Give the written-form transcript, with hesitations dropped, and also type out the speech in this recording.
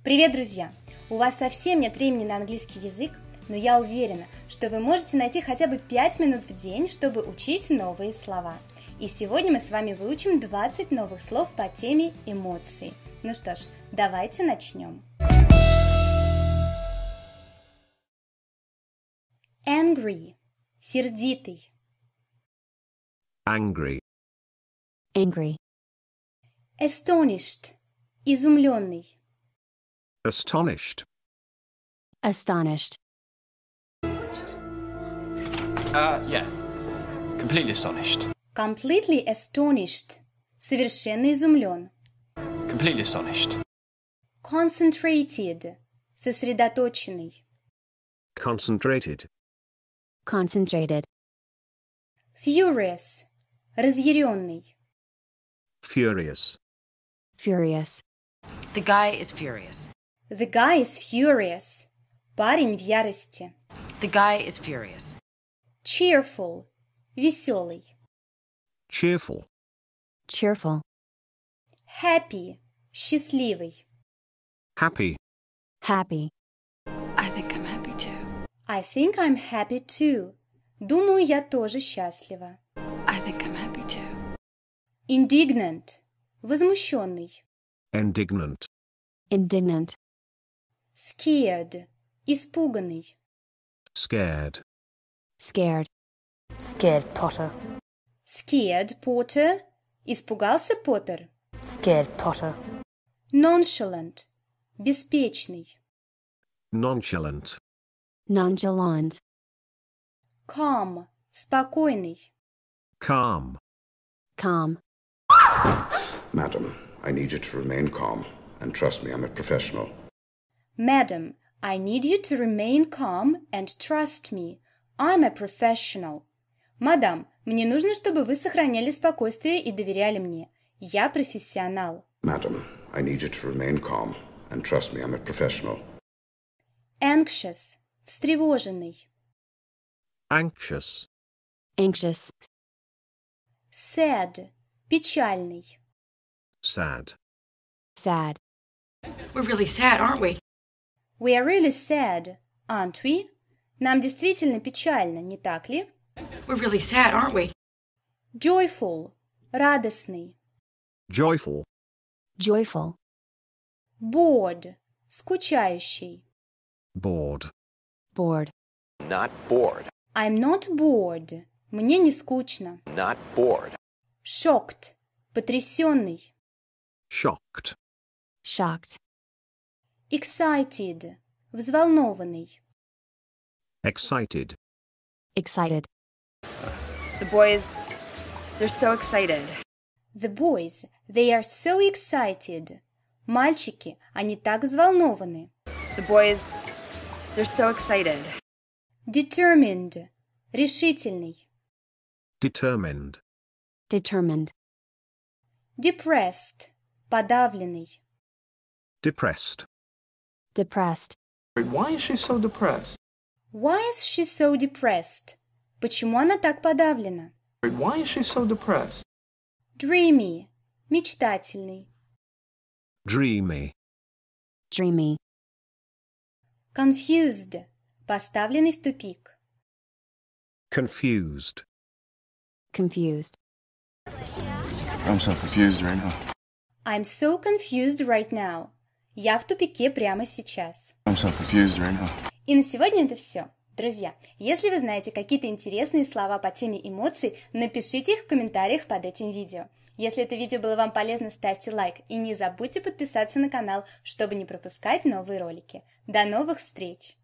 Привет, друзья! У вас совсем нет времени на английский язык, но я уверена, что вы можете найти хотя бы 5 минут в день, чтобы учить новые слова. И сегодня мы с вами выучим 20 новых слов по теме эмоций. Ну что ж, давайте начнем. Angry – сердитый. Angry. Angry. Astonished – изумленный. Astonished. Astonished. Yeah. Completely astonished. Completely astonished – совершенно изумлен. Completely astonished. Concentrated – сосредоточенный. Concentrated. Concentrated. Furious – разъяренный. Furious. Furious. The guy is furious. The guy is furious. Парень в ярости. The guy is furious. Cheerful – веселый. Cheerful. Cheerful. Happy – счастливый. Happy. Happy. I think I'm happy too. I think I'm happy too. Думаю, я тоже счастлива. I think I'm happy too. Indignant – возмущенный. Indignant. Indignant. Scared – испуганный. Scared. Scared. Scared Potter. Scared Potter – испугался Поттер. Scared Potter. Nonchalant – беспечный. Nonchalant. Nonchalant. Calm – спокойный. Calm. Calm. Madam, I need you to remain calm and trust me, I'm a professional. Madam, I need you to remain calm and trust me. I'm a professional. Мадам, мне нужно, чтобы вы сохраняли спокойствие и доверяли мне. Я профессионал. Madam, I need you to remain calm and trust me, I'm a professional. Anxious – встревоженный. Anxious. Anxious. Sad – печальный. Sad. Sad. We're really sad, aren't we? We are really sad, aren't we? Нам действительно печально, не так ли? We're really sad, aren't we? Joyful – радостный. Joyful. Joyful. Bored – скучающий. Bored. Bored. Not bored. I'm not bored. Мне не скучно. Not bored. Shocked – потрясенный. Shocked. Shocked. Excited – взволнованный. Excited. Excited. The boys, they're so excited. The boys, they are so excited. Мальчики, они так взволнованы. The boys, they're so excited. Determined – решительный. Determined. Determined. Depressed – подавленный. Depressed. Depressed. Why is she so depressed? Why is she so depressed? Почему она так подавлена? Why is she so depressed? Dreamy – мечтательный. Dreamy. Dreamy. Confused – поставленный в тупик. Confused. Confused. I'm so confused right now. I'm so confused right now. Я в тупике прямо сейчас. I'm so confused right now. И на сегодня это все. Друзья, если вы знаете какие-то интересные слова по теме эмоций, напишите их в комментариях под этим видео. Если это видео было вам полезно, ставьте лайк и не забудьте подписаться на канал, чтобы не пропускать новые ролики. До новых встреч!